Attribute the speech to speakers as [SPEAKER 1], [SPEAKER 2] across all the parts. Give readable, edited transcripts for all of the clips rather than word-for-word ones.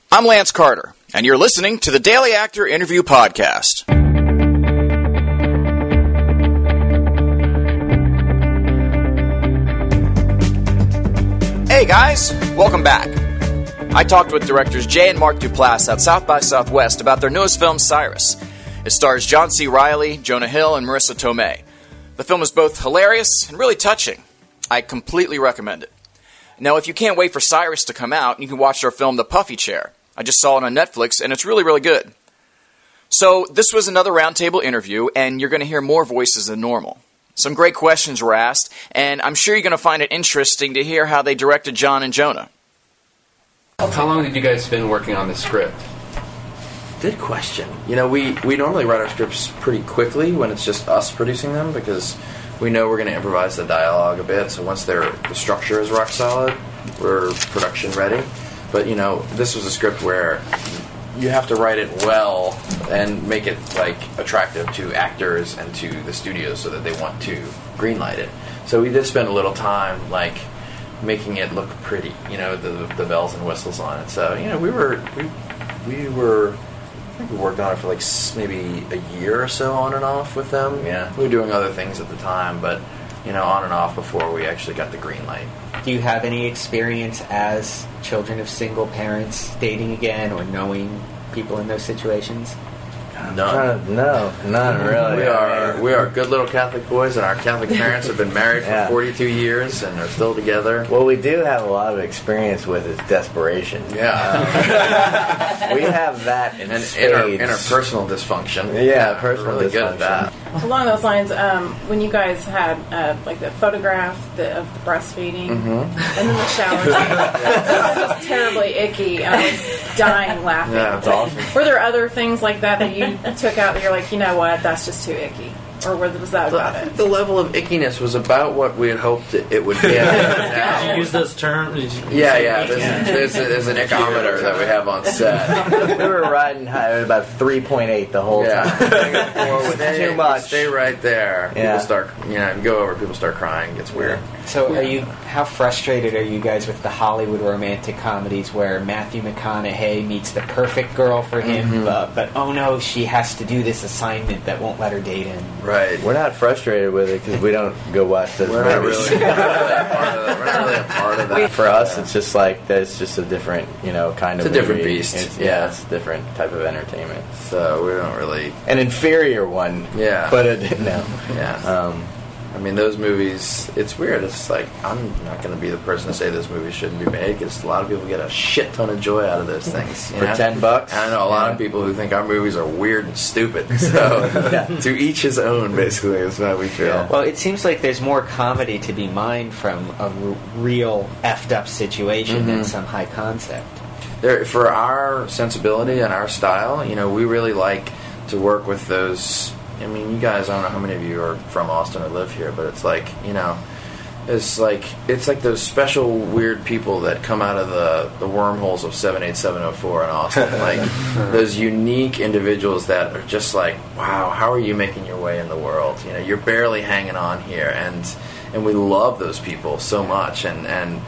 [SPEAKER 1] I'm Lance Carter, and you're listening to the Daily Actor Interview Podcast. Hey guys, welcome back. I talked with directors Jay and Mark Duplass at South by Southwest about their newest film, Cyrus. It stars John C. Reilly, Jonah Hill, and Marissa Tomei. The film is both hilarious and really touching. I completely recommend it. Now, if you can't wait for Cyrus to come out, you can watch our film, The Puffy Chair. I just saw it on Netflix, and it's really, really good. So, this was another roundtable interview, and you're going to hear more voices than normal. Some great questions were asked, and I'm sure you're going to find it interesting to hear how they directed John and Jonah.
[SPEAKER 2] How long did you guys spend working on this script?
[SPEAKER 3] Good question. You know, we normally write our scripts pretty quickly when it's just us producing them because we know we're going to improvise the dialogue a bit. So once the structure is rock solid, we're production ready. But, you know, this was a script where you have to write it well and make it, like, attractive to actors and to the studios so that they want to greenlight it. So we did spend a little time, like, making it look pretty, you know, the bells and whistles on it. So, you know, we worked on it for, like, maybe a year or so on and off with them. Yeah. We were doing other things at the time, but, you know, on and off before we actually got the green light.
[SPEAKER 4] Do you have any experience as children of single parents dating again or knowing people in those situations?
[SPEAKER 3] None.
[SPEAKER 5] None really.
[SPEAKER 3] We are good little Catholic boys, and our Catholic parents have been married for 42 years and are still together.
[SPEAKER 5] What we do have a lot of experience with is desperation.
[SPEAKER 3] Yeah.
[SPEAKER 5] We have that in spades.
[SPEAKER 3] Interpersonal dysfunction.
[SPEAKER 5] Yeah, personal
[SPEAKER 3] really
[SPEAKER 5] dysfunction.
[SPEAKER 3] good at that.
[SPEAKER 6] Along those lines, when you guys had like the photograph of the breastfeeding and then the showers, that was just terribly icky. I was dying laughing.
[SPEAKER 3] Yeah, it's awesome.
[SPEAKER 6] Were there other things like that you took out that you're like, you know what, that's just too icky? Or was that about it?
[SPEAKER 3] The level of ickiness was about what we had hoped it would be.
[SPEAKER 7] Did you use those terms?
[SPEAKER 3] Yeah. There's an ickometer that we have on set.
[SPEAKER 5] We were riding high at about 3.8 the whole time. Too much.
[SPEAKER 3] Stay right there.
[SPEAKER 5] Yeah.
[SPEAKER 3] People start, you go over, people start crying. It gets weird.
[SPEAKER 4] So how frustrated are you guys with the Hollywood romantic comedies where Matthew McConaughey meets the perfect girl for him, but oh no, she has to do this assignment that won't let her date him?
[SPEAKER 3] Right.
[SPEAKER 5] We're not frustrated with it because we don't go watch those movies.
[SPEAKER 3] We're not really a part of that.
[SPEAKER 5] For us, it's just like that's just a different, kind of.
[SPEAKER 3] It's a different
[SPEAKER 5] movie.
[SPEAKER 3] beast.
[SPEAKER 5] It's a different type of entertainment.
[SPEAKER 3] So we don't really
[SPEAKER 5] an inferior one.
[SPEAKER 3] Yeah.
[SPEAKER 5] But no.
[SPEAKER 3] Yeah. I mean, those movies, it's weird. It's like, I'm not going to be the person to say those movies shouldn't be made because a lot of people get a shit ton of joy out of those things.
[SPEAKER 5] For $10?
[SPEAKER 3] And I know a lot of people who think our movies are weird and stupid. So, to each his own, basically, is how we feel.
[SPEAKER 4] Yeah. Well, it seems like there's more comedy to be mined from a real effed up situation than some high concept.
[SPEAKER 3] For our sensibility and our style, we really like to work with those. I mean, you guys, I don't know how many of you are from Austin or live here, but it's like, it's like those special weird people that come out of the wormholes of 78704 in Austin. Like, those unique individuals that are just like, wow, how are you making your way in the world? You're barely hanging on here, and we love those people so much. And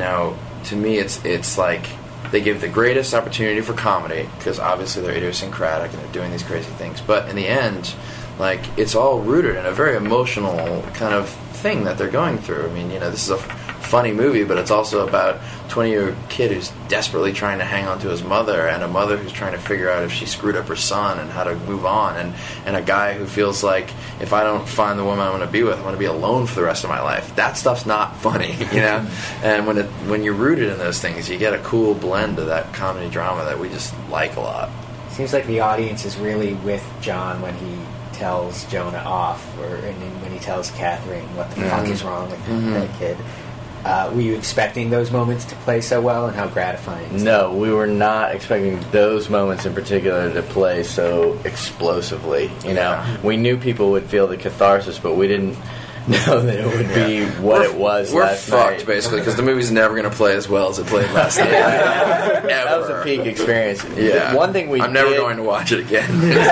[SPEAKER 3] to me, it's like they give the greatest opportunity for comedy because obviously they're idiosyncratic and they're doing these crazy things. But in the end, like, it's all rooted in a very emotional kind of thing that they're going through. I mean, this is a funny movie, but it's also about a 20-year kid who's desperately trying to hang on to his mother, and a mother who's trying to figure out if she screwed up her son and how to move on, and a guy who feels like, if I don't find the woman I'm going to be with, I'm going to be alone for the rest of my life. That stuff's not funny, And when you're rooted in those things, you get a cool blend of that comedy drama that we just like a lot.
[SPEAKER 4] Seems like the audience is really with John when he tells Jonah off, and then when he tells Catherine what the fuck is wrong with that kid. Were you expecting those moments to play so well, and how gratifying is
[SPEAKER 5] No, we were not expecting those moments in particular to play so explosively. We knew people would feel the catharsis, but we didn't know that it would be what it was last night.
[SPEAKER 3] We're fucked, basically, because the movie's never going to play as well as it played last night.
[SPEAKER 5] That was a peak experience.
[SPEAKER 3] Yeah.
[SPEAKER 5] One thing
[SPEAKER 3] I'm never going to watch it again.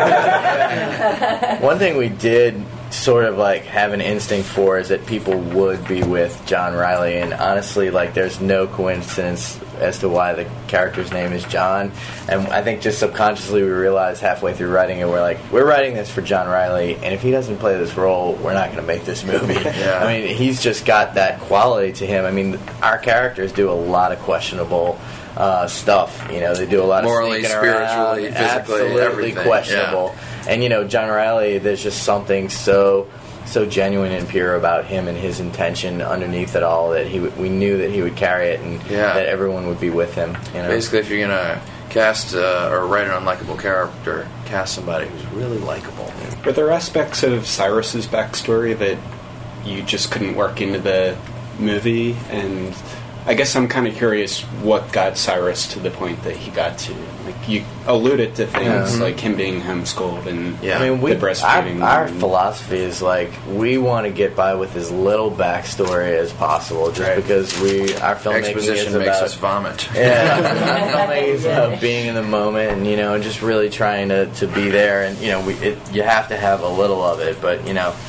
[SPEAKER 5] One thing we did sort of like have an instinct for is that people would be with John Reilly, and honestly, like, there's no coincidence as to why the character's name is John. And I think just subconsciously we realized halfway through writing it, we're writing this for John Riley, and if he doesn't play this role, we're not going to make this movie.
[SPEAKER 3] Yeah.
[SPEAKER 5] I mean, he's just got that quality to him. I mean, our characters do a lot of questionable stuff. You know, they do a lot
[SPEAKER 3] morally,
[SPEAKER 5] of
[SPEAKER 3] spiritually,
[SPEAKER 5] around,
[SPEAKER 3] physically,
[SPEAKER 5] absolutely
[SPEAKER 3] everything.
[SPEAKER 5] questionable.
[SPEAKER 3] Yeah.
[SPEAKER 5] And you know, John Riley, there's just something so genuine and pure about him and his intention underneath it all that we knew that he would carry it and that everyone would be with him. You know?
[SPEAKER 3] Basically, if you're gonna cast or write an unlikable character, cast somebody who's really likable.
[SPEAKER 8] Were there aspects of Cyrus's backstory that you just couldn't work into the movie? And I guess I'm kind of curious what got Cyrus to the point that he got to. Like, you alluded to things like him being homeschooled and
[SPEAKER 5] I mean,
[SPEAKER 8] the breastfeeding.
[SPEAKER 5] Our philosophy is like we want to get by with as little backstory as possible, just because our filmmaking
[SPEAKER 3] Exposition
[SPEAKER 5] is
[SPEAKER 3] makes
[SPEAKER 5] about
[SPEAKER 3] us vomit.
[SPEAKER 5] Yeah, filmmaking is about being in the moment and just really trying to be there. And you have to have a little of it, but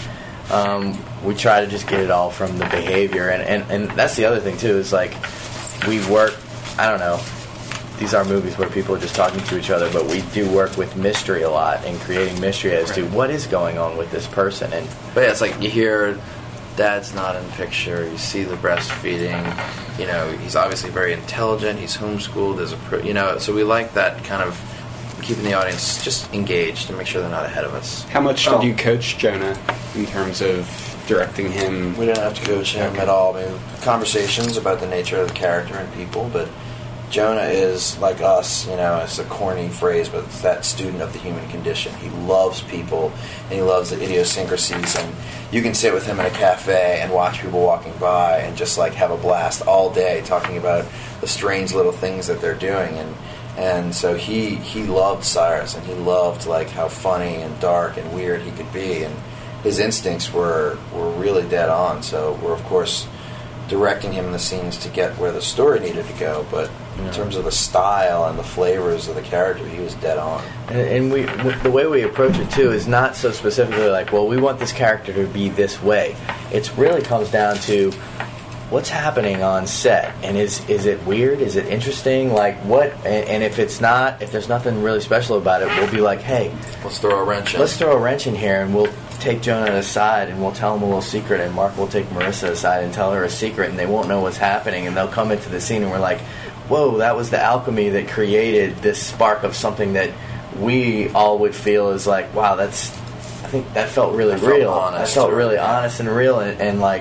[SPEAKER 5] we try to just get it all from the behavior, and that's the other thing too, is like we work, I don't know, these are movies where people are just talking to each other, but we do work with mystery a lot and creating mystery as to what is going on with this person.
[SPEAKER 3] But yeah, it's like you hear dad's not in the picture, you see the breastfeeding, he's obviously very intelligent, he's homeschooled, so we like that kind of keeping the audience just engaged and make sure they're not ahead of us.
[SPEAKER 8] How much did you coach Jonah in terms of directing him?
[SPEAKER 3] We didn't have to coach him at all. I mean, conversations about the nature of the character and people, but Jonah is like us, it's a corny phrase, but it's that student of the human condition. He loves people, and he loves the idiosyncrasies, and you can sit with him in a cafe and watch people walking by and just like have a blast all day talking about the strange little things that they're doing, and so he loved Cyrus, and he loved like how funny and dark and weird he could be, and his instincts were really dead on. So we're of course directing him in the scenes to get where the story needed to go, but in terms of the style and the flavors of the character, he was dead on.
[SPEAKER 5] And the way we approach it too is not so specifically like, well, we want this character to be this way. It really comes down to what's happening on set, and is it weird? Is it interesting? Like what? And if it's not, if there's nothing really special about it, we'll be like, hey,
[SPEAKER 3] let's throw a wrench in.
[SPEAKER 5] Let's throw a wrench in here, and we'll take Jonah aside and we'll tell him a little secret, and Mark will take Marissa aside and tell her a secret, and they won't know what's happening, and they'll come into the scene and we're like, whoa, that was the alchemy that created this spark of something that we all would feel is like, wow, I think that felt really real. That felt really honest and real, and like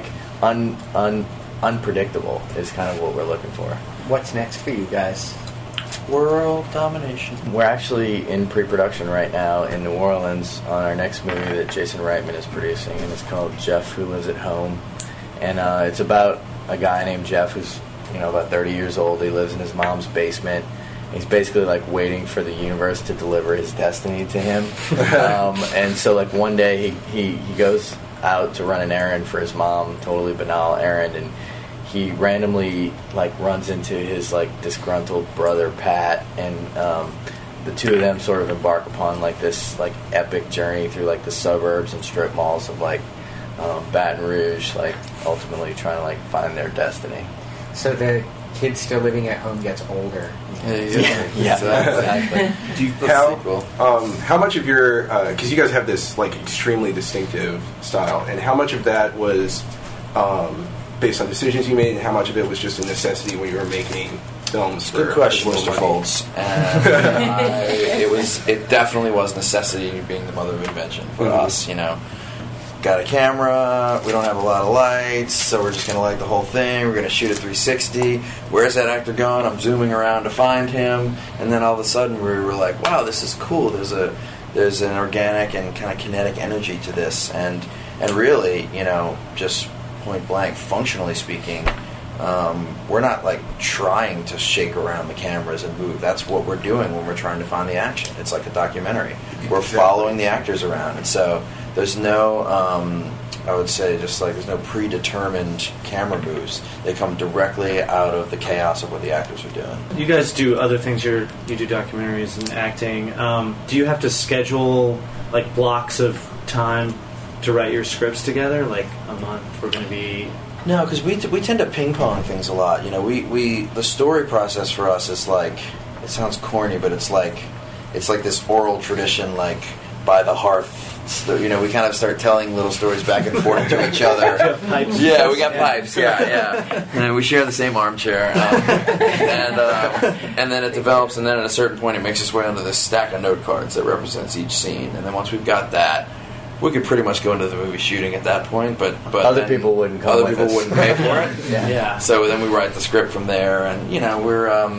[SPEAKER 5] unpredictable is kind of what we're looking for.
[SPEAKER 4] What's next for you guys?
[SPEAKER 3] World domination.
[SPEAKER 5] We're actually in pre-production right now in New Orleans on our next movie that Jason Reitman is producing, and it's called Jeff Who Lives at Home. And it's about a guy named Jeff who's about 30 years old. He lives in his mom's basement. He's basically like waiting for the universe to deliver his destiny to him. And so like one day he goes out to run an errand for his mom, totally banal errand, and he randomly like runs into his like disgruntled brother Pat, and the two of them sort of embark upon like this like epic journey through like the suburbs and strip malls of like Baton Rouge, like ultimately trying to like find their destiny.
[SPEAKER 4] So the kid still living at home gets older.
[SPEAKER 5] Exactly.
[SPEAKER 9] Do you, how much of your because you guys have this like extremely distinctive style, and how much of that was based on decisions you made, and how much of it was just a necessity when you were making films?
[SPEAKER 3] Good question, Mr. Foltz. It definitely was necessity, being the mother of invention for us. Got a camera, we don't have a lot of lights, so we're just going to light the whole thing, we're going to shoot at 360, where's that actor going? I'm zooming around to find him, and then all of a sudden we were like, wow, this is cool, there's an organic and kind of kinetic energy to this, and really, just point blank, functionally speaking, we're not like trying to shake around the cameras and move. That's what we're doing when we're trying to find the action. It's like a documentary. We're following the actors around, and so there's no, I would say, just like there's no predetermined camera moves. They come directly out of the chaos of what the actors are doing.
[SPEAKER 7] You guys do other things. You do documentaries and acting. Do you have to schedule like blocks of time to write your scripts together? Like a month, we're going to be
[SPEAKER 5] No, because we tend to ping pong things a lot. You know, we the story process for us is like, it sounds corny, but it's like this oral tradition, like by the hearth. So, you know, we kind of start telling little stories back and forth to each other. Yeah, we got pipes. Yeah. And we share the same armchair, and then it develops, and then at a certain point, it makes its way onto this stack of note cards that represents each scene. And then once we've got that, we could pretty much go into the movie shooting at that point. But other people wouldn't come. Other people wouldn't pay for it.
[SPEAKER 4] Yeah.
[SPEAKER 5] So then we write the script from there, and you know,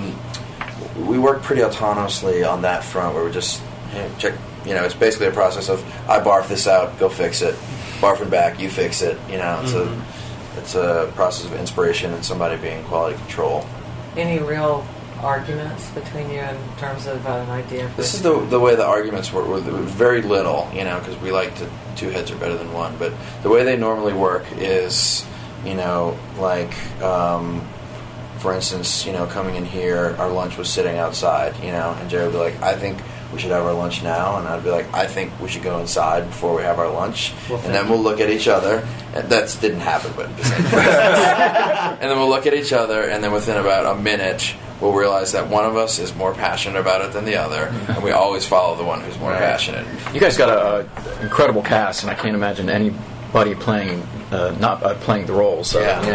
[SPEAKER 5] we work pretty autonomously on that front, where we just check. You know, it's basically a process of I barf this out, go fix it, barfing back, you fix it. You know, it's a process of inspiration and somebody being quality control.
[SPEAKER 10] Any real arguments between you in terms of an idea?
[SPEAKER 5] This is the way the arguments were very little, you know, because we like to two heads are better than one. But the way they normally work is, you know, like for instance, you know, coming in here, our lunch was sitting outside, you know, and Jerry would be like, I think we should have our lunch now, and I'd be like, I think we should go inside before we have our lunch, and then we'll look at each other, and that didn't happen, but and then we'll look at each other, and then within about a minute, we'll realize that one of us is more passionate about it than the other, and we always follow the one who's more passionate.
[SPEAKER 11] You guys got an incredible cast, and I can't imagine anybody playing not playing the roles.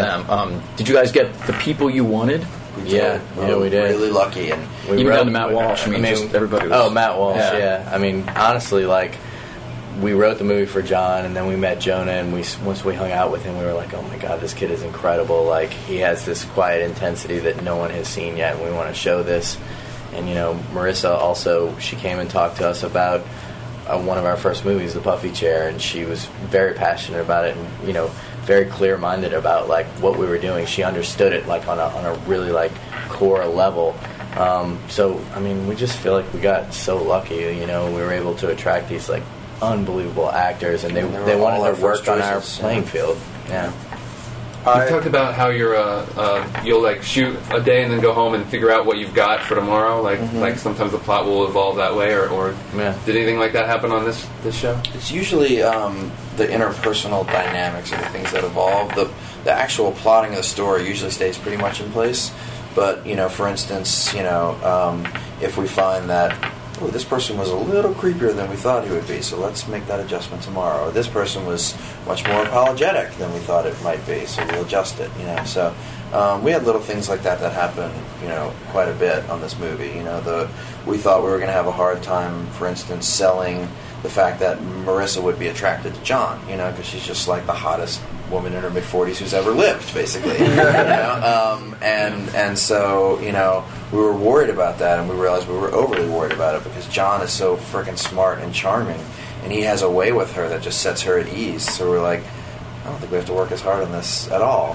[SPEAKER 11] Did you guys get the people you wanted?
[SPEAKER 5] We did. Really lucky, and
[SPEAKER 11] even down to Matt Walsh. I mean, just everybody.
[SPEAKER 5] Matt Walsh. Yeah. I mean, honestly, like we wrote the movie for John, and then we met Jonah, and once we hung out with him, we were like, oh my god, this kid is incredible. Like he has this quiet intensity that no one has seen yet, and we want to show this. And you know, Marissa also, she came and talked to us about one of our first movies, The Puffy Chair, and she was very passionate about it, and you know, very clear-minded about like what we were doing. She understood it like on a really like core level. So I mean, we just feel like we got so lucky. You know, we were able to attract these like unbelievable actors, and they wanted to work on our playing field. Yeah.
[SPEAKER 2] You talked about how you'll like shoot a day and then go home and figure out what you've got for tomorrow. Like sometimes the plot will evolve that way, or did anything like that happen on this show?
[SPEAKER 5] It's usually the interpersonal dynamics of the things that evolve. The actual plotting of the story usually stays pretty much in place. But you know, for instance, you know, if we find that this person was a little creepier than we thought he would be, so let's make that adjustment tomorrow. Or this person was much more apologetic than we thought it might be, so we'll adjust it. You know, so we had little things like that happen, you know, quite a bit on this movie. You know, we thought we were going to have a hard time, for instance, selling the fact that Marissa would be attracted to John. You know, because she's just like the hottest woman in her mid-40s who's ever lived, basically. You know? And so, you know, we were worried about that, and we realized we were overly worried about it because John is so freaking smart and charming, and he has a way with her that just sets her at ease. So we're like, I don't think we have to work as hard on this at all.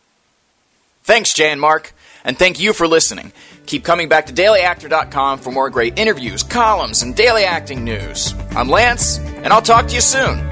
[SPEAKER 1] Thanks, Jay and Mark, and thank you for listening. Keep coming back to dailyactor.com for more great interviews, columns, and daily acting news. I'm Lance, and I'll talk to you soon.